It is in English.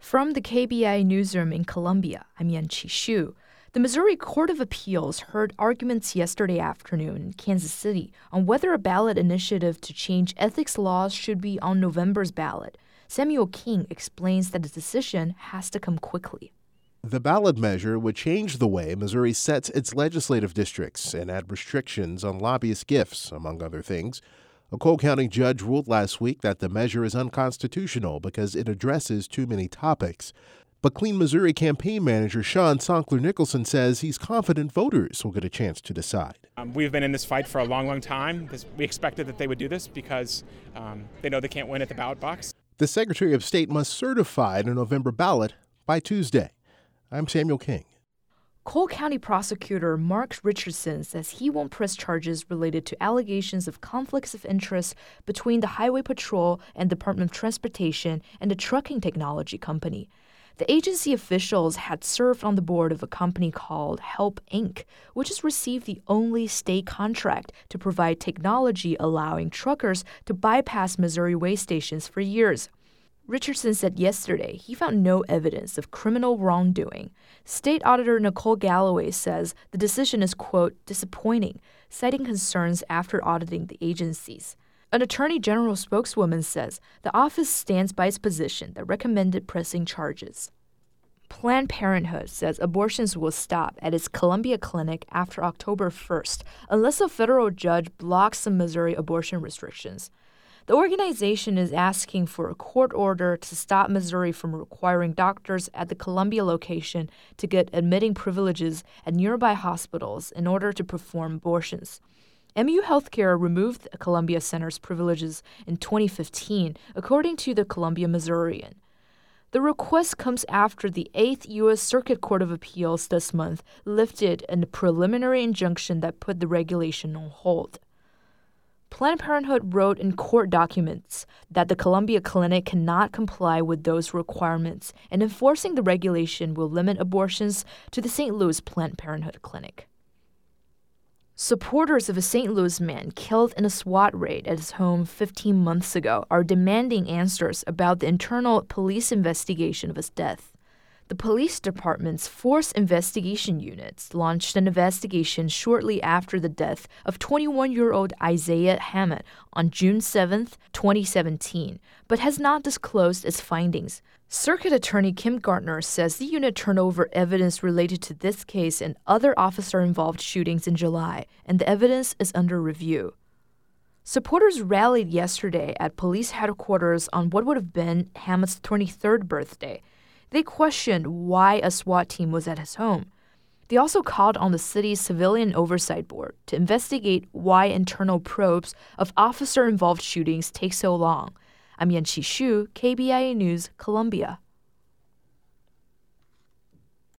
From the KBI newsroom in Columbia, I'm Yan-Chi Shu. The Missouri Court of Appeals heard arguments yesterday afternoon in Kansas City on whether a ballot initiative to change ethics laws should be on November's ballot. Samuel King explains that the decision has to come quickly. The ballot measure would change the way Missouri sets its legislative districts and add restrictions on lobbyist gifts, among other things. A Cole County judge ruled last week that the measure is unconstitutional because it addresses too many topics. But Clean Missouri campaign manager Sean Sonkler Nicholson says he's confident voters will get a chance to decide. We've been in this fight for a long time. We expected that they would do this because they know they can't win at the ballot box. The Secretary of State must certify a November ballot by Tuesday. I'm Samuel King. Cole County prosecutor Mark Richardson says he won't press charges related to allegations of conflicts of interest between the Highway Patrol and Department of Transportation and the trucking technology company. The agency officials had served on the board of a company called Help Inc., which has received the only state contract to provide technology allowing truckers to bypass Missouri weigh stations for years. Richardson said yesterday he found no evidence of criminal wrongdoing. State Auditor Nicole Galloway says the decision is, quote, disappointing, citing concerns after auditing the agencies. An Attorney General spokeswoman says the office stands by its position that recommended pressing charges. Planned Parenthood says abortions will stop at its Columbia clinic after October 1st unless a federal judge blocks some Missouri abortion restrictions. The organization is asking for a court order to stop Missouri from requiring doctors at the Columbia location to get admitting privileges at nearby hospitals in order to perform abortions. MU Healthcare removed the Columbia Center's privileges in 2015, according to the Columbia Missourian. The request comes after the 8th U.S. Circuit Court of Appeals this month lifted a preliminary injunction that put the regulation on hold. Planned Parenthood wrote in court documents that the Columbia Clinic cannot comply with those requirements, and enforcing the regulation will limit abortions to the St. Louis Planned Parenthood Clinic. Supporters of a St. Louis man killed in a SWAT raid at his home 15 months ago are demanding answers about the internal police investigation of his death. The police department's Force Investigation Units launched an investigation shortly after the death of 21-year-old Isaiah Hammett on June 7, 2017, but has not disclosed its findings. Circuit Attorney Kim Gardner says the unit turned over evidence related to this case and other officer-involved shootings in July, and the evidence is under review. Supporters rallied yesterday at police headquarters on what would have been Hammett's 23rd birthday. They questioned why a SWAT team was at his home. They also called on the city's Civilian Oversight Board to investigate why internal probes of officer-involved shootings take so long. I'm Yan-Chi Shu, KBIA News, Columbia.